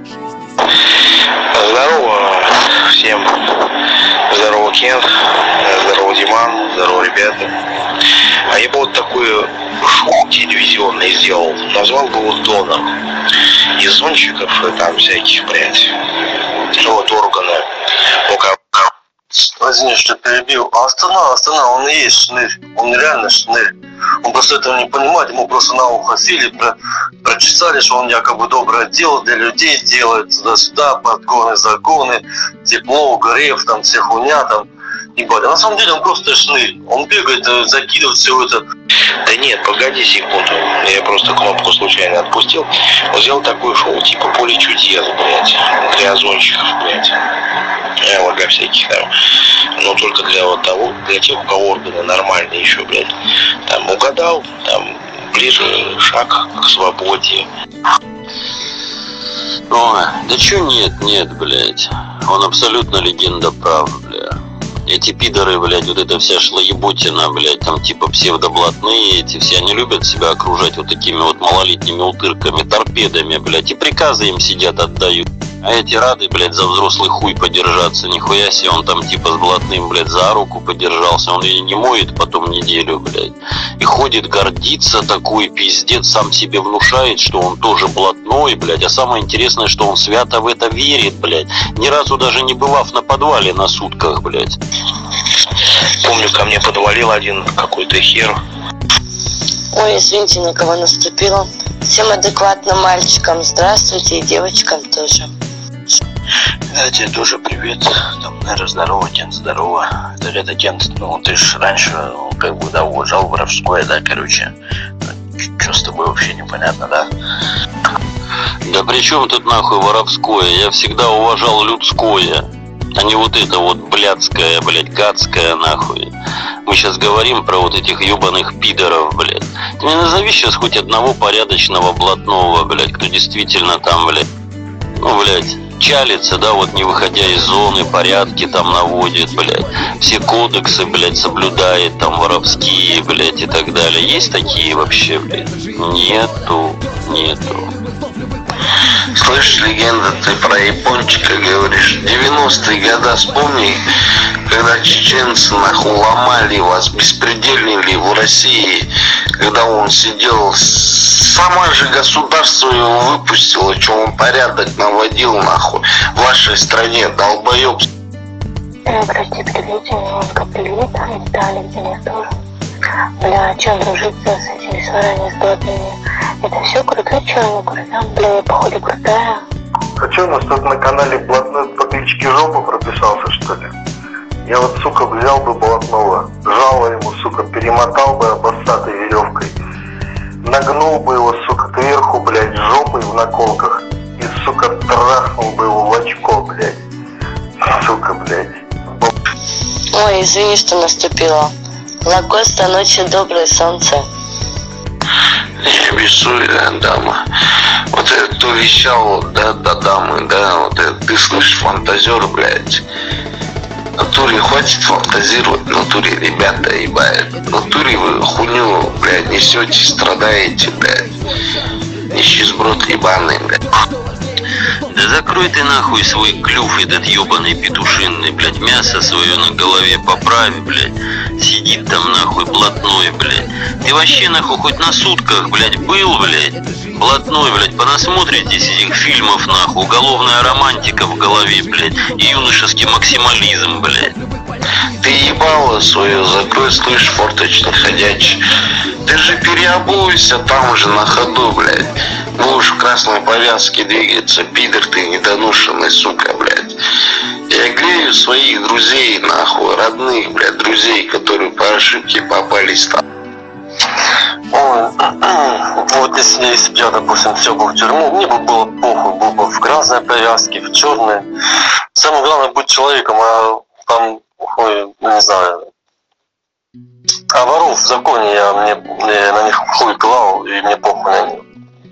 Здорово всем. Здорово, Кен. Здорово, Диман. Здорово, ребята. А я бы вот такую шутку телевизионную сделал. Назвал бы его Донор. Из зонщиков и там всяких, блядь. Вот органы. Извини, что перебил. А Астана, Астана, он и есть шнырь. Он реально шнырь. Он просто этого не понимает, ему просто на ухо сели, про, прочесали, что он якобы доброе дело для людей делает, туда-сюда, подгоны, загоны, тепло, греф, там, все хуйня, там. Ебать, а на самом деле он просто шнырь. Он бегает, закидывает все это. Да нет, погоди секунду. Я просто кнопку случайно отпустил. Он сделал такое шоу, типа поле чудес, блядь. Для озонщиков, блядь. Э, для всяких там. Но только для вот того, для тех, у кого органы нормальные еще, блядь. Там угадал, там ближе шаг к свободе. Ой, да чё нет, нет, блядь. Он абсолютно легенда прав, бля. Эти пидоры, блядь, вот эта вся шлоеботина, блядь, там типа псевдоблатные, эти все, они любят себя окружать вот такими вот малолетними утырками, торпедами, блядь, и приказы им сидят, отдают. А эти рады, блядь, за взрослый хуй подержаться, нихуя себе, он там типа с блатным, блядь, за руку подержался, он ее не моет потом неделю, блядь, и ходит, гордится такой, пиздец, сам себе внушает, что он тоже блатной, блядь, а самое интересное, что он свято в это верит, блядь, ни разу даже не бывав на подвале на сутках, блядь. Помню, ко мне подвалил один какой-то хер. Ой, извините, на кого наступила. Всем адекватным мальчикам здравствуйте, и девочкам тоже. Да, тебе тоже привет. Там, наверное, здорово, Кент, здорово. Да, это Кент, ну, ты ж раньше, ну, как бы, да, уважал воровское, да, короче. Что с тобой вообще непонятно, да? Да при чем тут нахуй воровское? Я всегда уважал людское, а не вот это вот блядское, блядь, гадское, нахуй. Мы сейчас говорим про вот этих ебаных пидоров, блядь. Ты мне назови сейчас хоть одного порядочного блатного, блядь, кто действительно там, блядь, ну, блядь, чалится, да, вот не выходя из зоны, порядки там наводит, блядь, все кодексы, блядь, соблюдает, там, воровские, блядь, и так далее. Есть такие вообще, блядь? Нету, нету. Слышишь, легенда, ты про япончика говоришь. девяностые годы вспомни, когда чеченцы нахуй ломали вас, беспредельнили в России, когда он сидел, сама же государство его выпустило, что он порядок наводил нахуй в вашей стране, долбоеб. Прости, привет, немножко привет, там стали, где меня тоже. Бля, чем дружиться с этими сварами, с блатными? Это все крутой человек, там, бля, я походу крутая. А что, у нас тут на канале блатной по кличке Жопа прописался, что ли? Я вот, сука, взял бы блатного, жало ему, сука, перемотал бы обоссатой веревкой, нагнул бы его, сука, кверху, блядь, жопой в наколках и, сука, трахнул бы его в очко, блядь. Сука, блядь. Ой, извини, что наступила. Лагоста, ночи доброе солнце. Не обессуй, да, дама. Вот это кто вещал, да, да, дамы, да, вот это ты слышишь, фантазер, блядь. В натуре хватит фантазировать, в натуре ребята ебают. В натуре вы хуйню, блядь, несете, страдаете, блядь. Нищеброд ебаный, блядь. Да закрой ты нахуй свой клюв, этот ебаный петушинный, блядь, мясо свое на голове поправь, блядь. Сидит там нахуй блатной, блядь. Ты вообще нахуй хоть на сутках, блядь, был, блядь? Блатной, блядь, понасмотритесь этих фильмов, нахуй. Уголовная романтика в голове, блядь. И юношеский максимализм, блядь. Ты ебало свое закрой, слышь, форточный ходячий. Ты же переобуйся там же на ходу, блядь. Будешь в красной повязке двигаться, пидор ты недоношенный, сука, блядь. Я грею своих друзей, нахуй, родных, блядь, друзей, которые по ошибке попались там. Ой, вот если, если бы я, допустим, все был в тюрьму, мне бы было похуй, был бы в красной повязке, в черной. Самое главное быть человеком, а там, ой, не знаю. А воров в законе я мне, мне на них хуй клал, и мне похуй на них.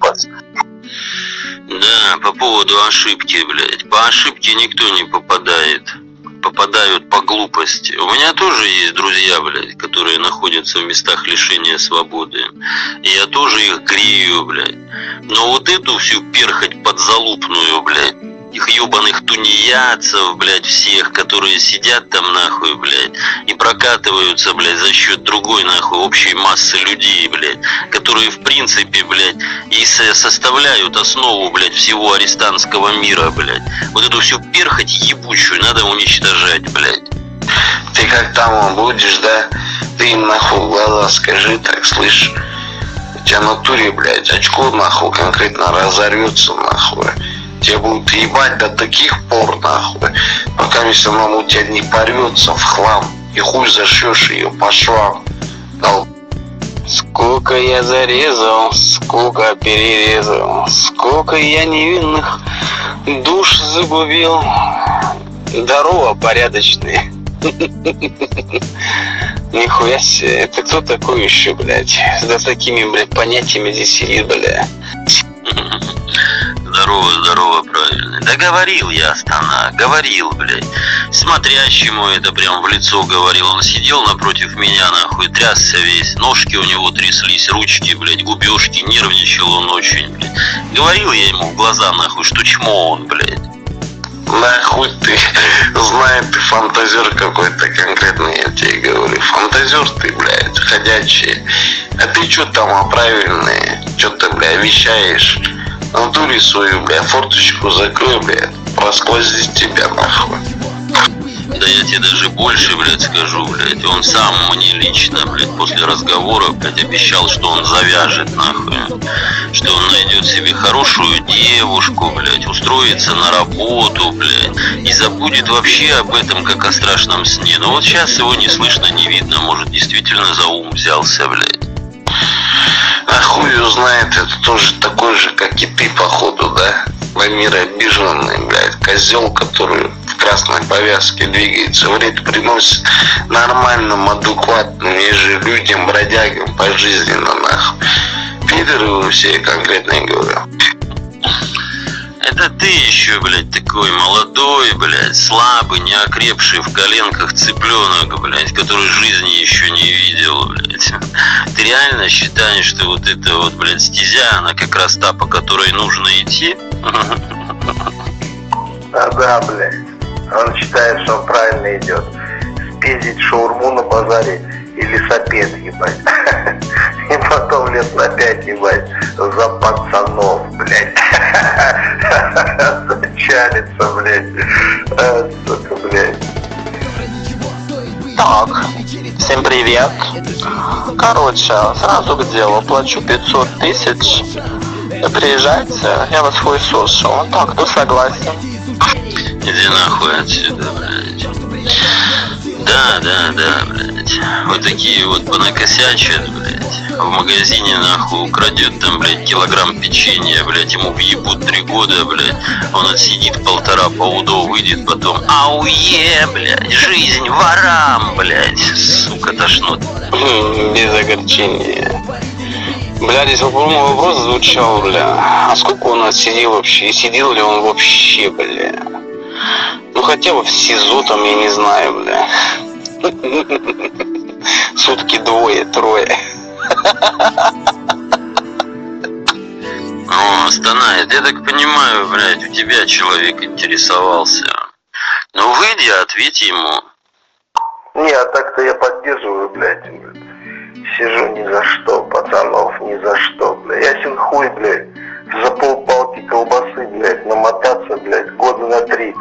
Да, по поводу ошибки, блядь. По ошибке никто не попадает. Попадают по глупости. У меня тоже есть друзья, блядь, которые находятся в местах лишения свободы. И я тоже их грею, блядь. Но вот эту всю перхоть подзалупную, блядь, их ебаных тунеядцев, блядь, всех, которые сидят там, нахуй, блядь, и прокатываются, блядь, за счет другой, нахуй, общей массы людей, блядь, которые, в принципе, блядь, и составляют основу, блядь, всего арестантского мира, блядь. Вот эту всю перхоть ебучую надо уничтожать, блядь. Ты как там будешь, да? Ты им, нахуй, в глаза скажи, так, слышь, у тебя в натуре, блядь, очко, нахуй, конкретно разорвется, нахуй. Тебя будут ебать до таких пор, нахуй, пока если он у тебя не порвется в хлам, и хуй зашьешь ее по швам. Дол... Сколько я зарезал, сколько перерезал, сколько я невинных душ загубил. Здорово, порядочный. Нихуя себе, это кто такой еще, блядь? За такими, блядь, понятиями здесь сидит, блядь. Здорово, здорово, правильно. Да говорил я, Астана, говорил, блядь. Смотрящему это прям в лицо говорил. Он сидел напротив меня, нахуй, трясся весь. Ножки у него тряслись, ручки, блядь, губежки. Нервничал он очень, блядь. Говорил я ему в глаза, нахуй, что чмо он, блядь. Нахуй ты, знает ты фантазер какой-то конкретный, я тебе говорю. Фантазер ты, блядь, ходячий. А ты что там, а правильные? Что ты, блядь, вещаешь? Ну, дури свою, блядь, форточку закрой, блядь, просквозить тебя, нахуй. Да я тебе даже больше, блядь, скажу, блядь. Он сам мне лично, блядь, после разговора, блядь, обещал, что он завяжет, нахуй. Что он найдет себе хорошую девушку, блядь, устроится на работу, блядь, и забудет вообще об этом, как о страшном сне. Но вот сейчас его не слышно, не видно. Может, действительно за ум взялся, блядь. А хуй узнает, это тоже такой же, как и ты, походу, да? На мир обиженный, блядь, козел, который в красной повязке двигается, вред приносит нормальным, адекватным, же людям, бродягам пожизненно, нахуй. Пидоры вы все, конкретно говорю. Это ты еще, блядь, такой молодой, блядь, слабый, неокрепший в коленках цыпленок, блядь, который жизни еще не видел, блядь. Ты реально считаешь, что вот эта вот, блядь, стезя, она как раз та, по которой нужно идти? А да, блядь. Он считает, что он правильно идет. Спиздить шаурму на базаре и лесопед, ебать. И потом лет на пять, ебать, за пацанов, блядь. Зачалится, блядь. А, сука, блядь. Так, всем привет. Короче, сразу к делу. Плачу пятьсот тысяч. Приезжайте, я вас хуесошу. Так, кто согласен? Иди нахуй отсюда, блядь. Да, да, да, блядь. Вот такие вот понакосячат, блядь. В магазине, нахуй, украдет там, блядь, килограмм печенья, блядь, ему въебут три года, блядь. Он отсидит полтора по УДО, выйдет потом. Ауе, блядь, жизнь ворам, блядь. Сука, тошнот. Без огорчения. Бля, здесь, по-моему, вопрос звучал, бля. А сколько он отсидел вообще? И сидел ли он вообще, бля? Ну, хотя бы в СИЗО там, я не знаю, бля. Сутки двое, трое. О, Станает, я так понимаю, блядь, у тебя человек интересовался. Ну, выйди, ответь ему. Не, а так-то я поддерживаю, блядь. Сижу ни за что, пацанов, ни за что, блядь. Ясен хуй, блядь. За полпалки колбасы, блядь, намотаться, блядь, года на три.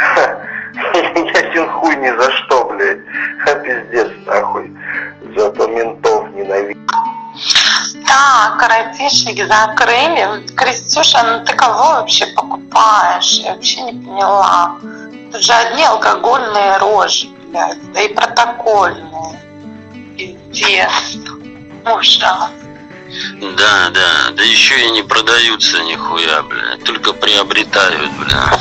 Ясен хуй ни за что, блядь. А пиздец, нахуй. Зато ментов ненавижу. Так, коротышек закрыли. Крестюша, ну ты кого вообще покупаешь? Я вообще не поняла. Тут же одни алкогольные рожи, блядь, да и протокольные. Пиздец. Ужас. Да, да, да еще и не продаются нихуя, блядь, только приобретают, бля.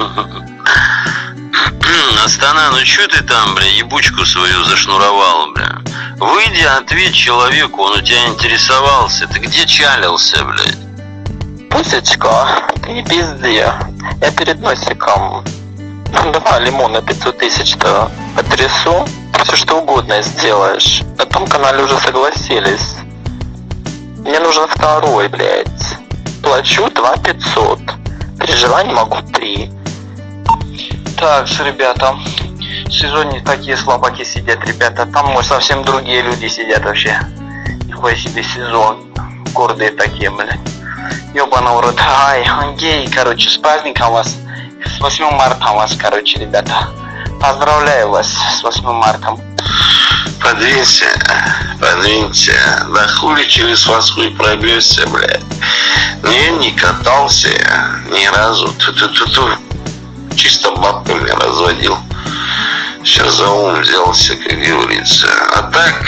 Астана, ну чё ты там, бля, ебучку свою зашнуровал, бля? Выйди, ответь человеку, он у тебя интересовался. Ты где чалился, блядь? Пусечка, ты не пизди. Я перед носиком два лимона пятьсот тысяч-то потрясу. Все что угодно сделаешь. На том канале уже согласились. Мне нужен второй, блядь. Плачу два пятьсот. При желании могу три. Так же, ребята. В сезоне такие слабаки сидят, ребята. Там, может, совсем другие люди сидят вообще. Нихуя себе сезон. Гордые такие, блядь. Ёбаный урод. Ай, гей, короче, с праздником вас. С восьмым марта вас, короче, ребята. Поздравляю вас с восьмым марта. Подвинься, подвиньте. Да хули через вас хуй пробьешься, блядь. Не, не катался я ни разу. Ту-ту-ту-ту. Чисто бабками разводил. Сейчас за ум взялся, как говорится. А так...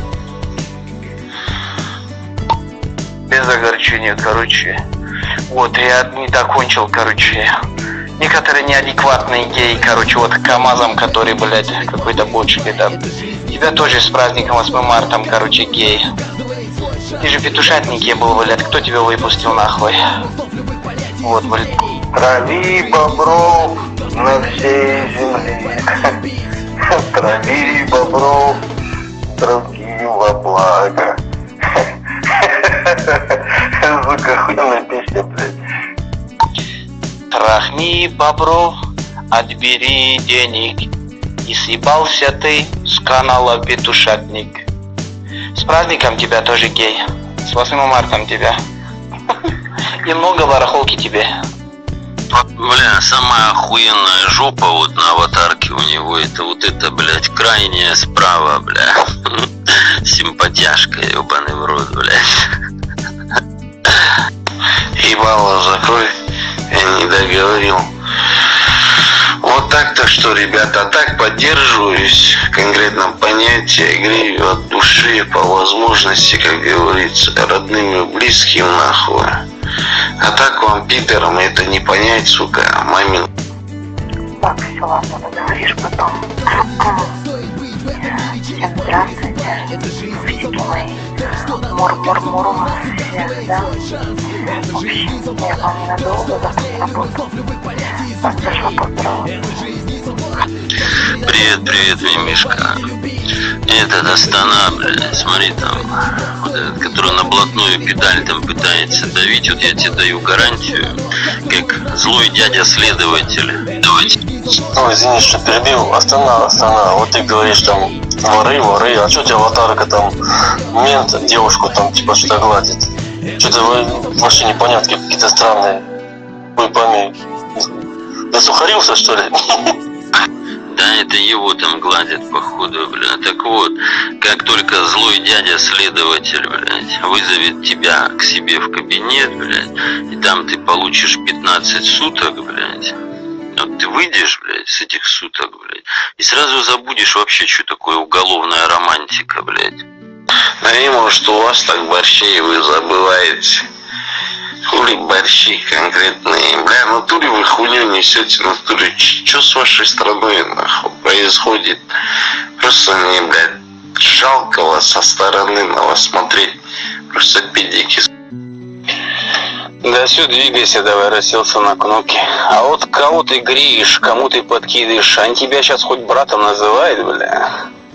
Без огорчения, короче. Вот, я не докончил, короче. Некоторые неадекватные геи, короче, вот КамАЗом, который, блядь, какой-то бочек, это... Тебя тоже с праздником восьмым марта, короче, гей. Ты же петушатник гей был, блядь, кто тебя выпустил нахуй? Вот, блядь. Трави бобров на всей земле. Трави бобров другим во благо. Сука, охуенная песня, блядь. Трахни бобров, отбери денег. И съебался ты с канала Петушатник. С праздником тебя тоже, гей. С восьмым марта тебя. И много барахолки тебе. Бля, самая охуенная жопа вот на аватарке у него, это вот это, блядь, крайняя справа, бля. Симпатяшка, ебаный в рот, блядь. Ебало закрой, я не договорил. Вот так-то что, ребята, так поддерживаюсь в конкретном понятии, грею от души, по возможности, как говорится, родным и близким, нахуй. А так вам, пидорам, это не понять, сука, мамин. Так, все, ладно, договоришь потом. Всем здравствуйте, все мои мур-мур-мур у вас всех, да? В общем, я вам ненадолго, завтра на работу. Вас зашла поздравить. Привет, привет, мимишка. Этот Астана, блядь, смотри там, вот этот, который на блатную педаль там пытается давить, вот я тебе даю гарантию, как злой дядя-следователь. Давайте. Ой, извини, что перебил. Астана, Астана, вот ты говоришь там воры, воры, а что у тебя аватарка там, мент девушку там типа что-то гладит? Что-то вообще непонятки какие-то странные. Ой, пойми, засухарился, что ли? Да, это его там гладят, походу, бля. Так вот, как только злой дядя-следователь, блядь, вызовет тебя к себе в кабинет, блядь, и там ты получишь пятнадцать суток, блядь, вот ты выйдешь, блядь, с этих суток, блядь, и сразу забудешь вообще, что такое уголовная романтика, блядь. Да не, может, у вас так борщей вы забываете. Хули борщи конкретные, бля, ну туре вы хуйню несете, ну туре, что с вашей страной нахуй происходит? Просто мне, блядь, жалко вас со стороны на вас смотреть, просто педики. Да все, двигайся, давай, расселся на кнопки. А вот кого ты греешь, кому ты подкидываешь, они тебя сейчас хоть братом называют, бля?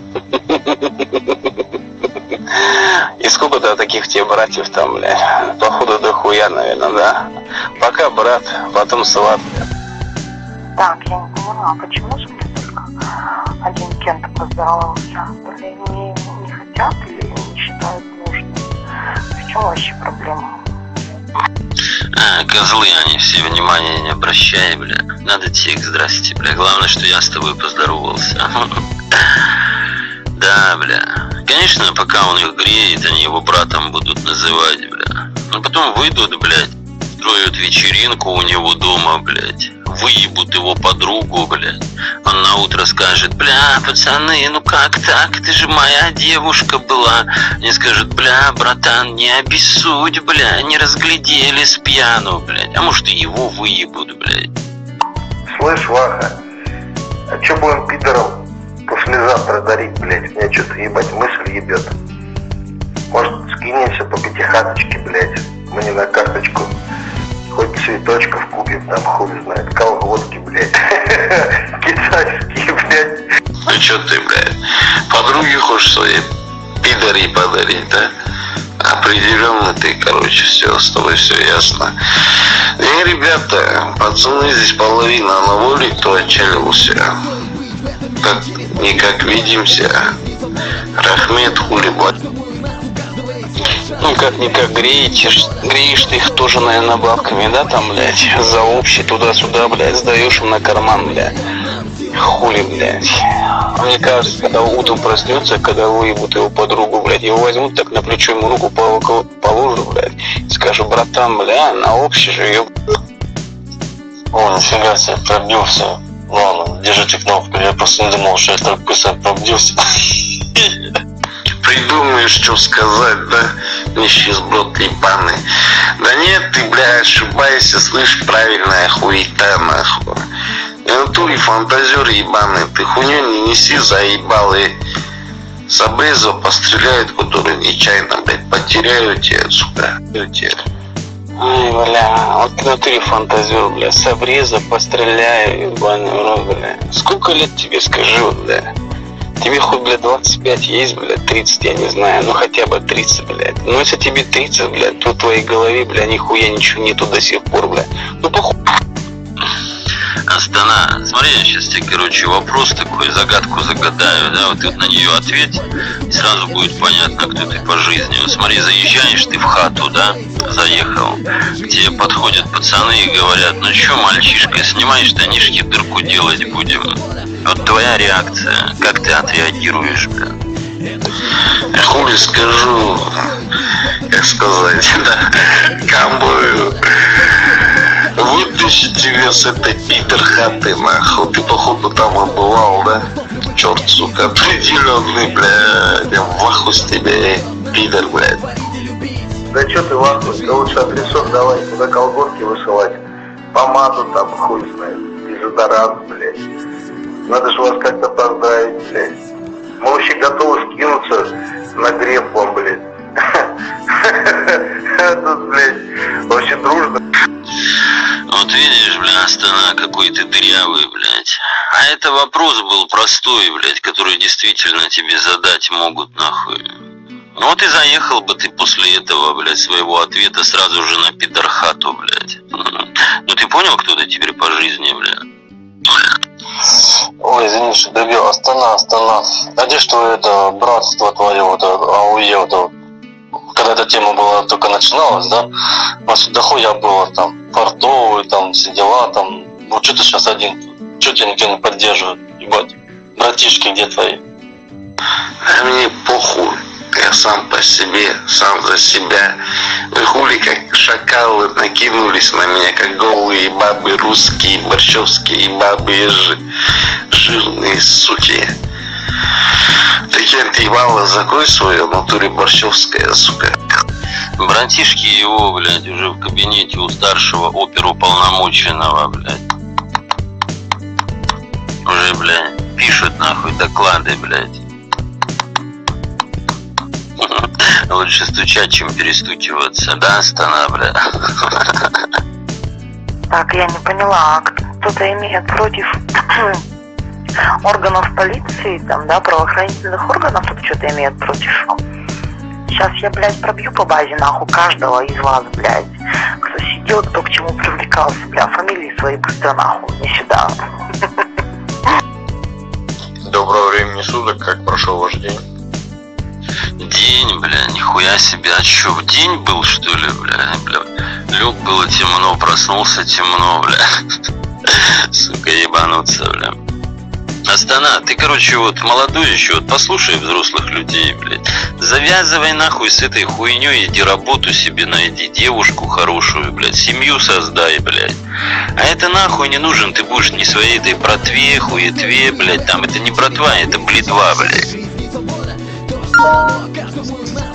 И сколько-то таких тебе братьев там, бля? Походу до хуя, наверное, да? Пока брат, потом сват. Так, я не поняла, почему же мне только один Кент поздоровался? То ли не, не хотят или не считают нужным? В чем вообще проблема? А, козлы они все, внимания не обращай, бля. Надо тебе, здрасте, бля. Главное, что я с тобой поздоровался. Да, бля. Конечно, пока он их греет, они его братом будут называть, бля. Но потом выйдут, блядь, строят вечеринку у него дома, блядь. Выебут его подругу, блядь. Он на утро скажет: бля, пацаны, ну как так? Ты же моя девушка была. Они скажут: бля, братан, не обессудь, бля, не разглядели с пьяну, блядь. А может и его выебут, блядь. Слышь, Ваха, а чё будем пидором послезавтра дарить, блядь? Меня что-то ебать мысль ебет. Может, скинемся по пятихаточке, блядь, мне на карточку. Хоть цветочков купим, там хуй знает, колготки, блядь. Китайские, блядь. Ну чё ты, блядь, подруге хочешь своей пидори подарить, да? Определенно ты, короче, все, с тобой все ясно. И, ребята, пацаны, здесь половина на воле, кто отчалился. Как никак видимся. Рахмет, хулибат. Ну как-никак греешь, греешь ты их тоже, наверное, бабками, да, там, блядь, за общий туда-сюда, блядь, сдаешь им на карман, блядь. Хули, блядь. Мне кажется, когда утром проснется, когда выебут его подругу, блядь, его возьмут, так на плечо ему руку положу, блядь, и скажу: братан, бля, на общий же ее. О, нифига себе, пробился. Ладно, держите кнопку, я просто не думал, что я так быстро пробился. Придумаешь, что сказать, да? Нищий сброд ебаный. Да нет, ты, бля, ошибаешься, слышь, правильная хуета, нахуй. И в натуре фантазер ебаный, ты хуйню не неси, заебал, и с обреза постреляют, которые нечаянно, блядь, потеряют тебя, сука. Ай, бля, вот в натуре фантазер, бля, с обреза постреляю, ебаный в рот, бля. Сколько лет тебе, скажи, вот, бля? Тебе хоть, блядь, двадцать пять есть, блядь, тридцать, я не знаю, ну хотя бы тридцать, блядь. Ну если тебе тридцать, блядь, то в твоей голове, бля, нихуя ничего нету до сих пор, блядь. Ну похуй. Астана, смотри, я сейчас тебе, короче, вопрос такой, загадку загадаю, да, вот ты вот на нее ответь, и сразу будет понятно, кто ты по жизни. Вот смотри, заезжаешь ты в хату, да, заехал, к тебе подходят пацаны и говорят: ну чё, мальчишка, снимай штанишки, дырку делать будем. Вот твоя реакция, как ты отреагируешь, бля? Я хули скажу, как сказать, да, камбую. Вытащи тебя с этой пидор хаты, нахуй. Ты, походу, там обывал, да? Черт, сука, определенный, бля. Я в ахуе с тебя, пидор, блядь. Да чё ты в ахуе? Ты лучше адресок давай, куда колготки высылать. Помаду там, хуй знает. Дезодорант, блядь. Надо же вас как-то поздравить, блядь. Мы вообще готовы скинуться на греб вам, блядь. Тут, блядь, вообще дружно. Вот видишь, бля, Астана, какой ты дырявый, блядь. А это вопрос был простой, блядь, который действительно тебе задать могут, нахуй. Ну вот и заехал бы ты после этого, блядь, своего ответа сразу же на пидорхату, блядь. Ну ты понял, кто ты теперь по жизни, блядь? Ой, извини, что добил. Астана, Астана. А где что это братство твое, вот АУЕ, вот, когда эта тема была только начиналась, да? Нас дохуя было там, портовые, там, все дела, там. Вот что ты сейчас один? Что тебя никто не поддерживает? Ебать, братишки где твои? А мне похуй. Я сам по себе, сам за себя. Вы хули как шакалы накинулись на меня, как голые бабы русские, борщевские бабы, жи, жирные суки. Ты кем ты ебало, закрой свою натуре борщевская, сука. Братишки его, блядь, уже в кабинете у старшего оперуполномоченного, блядь. Уже, блядь, пишут нахуй доклады, блядь. Лучше стучать, чем перестукиваться, да, Астана, бля? Так, я не поняла, а кто-то имеет против органов полиции, там, да, правоохранительных органов, тут что-то имеет против? Сейчас я, блядь, пробью по базе, нахуй, каждого из вас, блядь, кто сидел, кто к чему привлекался, бля, фамилии свои быстро, нахуй, не сюда. Доброго времени суток, как прошел ваш день? День, бля, нихуя себе, а чё, в день был, что ли, бля, бля, лег, было темно, проснулся темно, бля, сука, ебануться, бля. Астана, ты, короче, вот молодой еще, вот послушай взрослых людей, блядь, завязывай нахуй с этой хуйней, иди работу себе найди, девушку хорошую, блядь, семью создай, блядь. А это нахуй не нужен, ты будешь не своей этой братве, хуетве, блядь, там, это не братва, это бледва, блядь.